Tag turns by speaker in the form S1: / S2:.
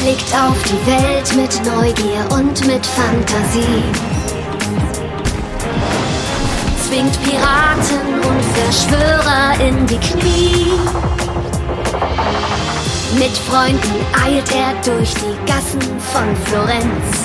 S1: blickt auf die Welt mit Neugier und mit Fantasie. Zwingt Piraten und Verschwörer in die Knie. Mit Freunden eilt er durch die Gassen von Florenz.